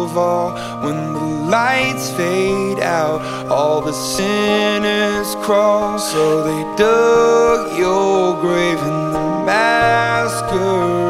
of all. When the lights fade out, all the sinners crawl. So they dug your grave in the masquerade.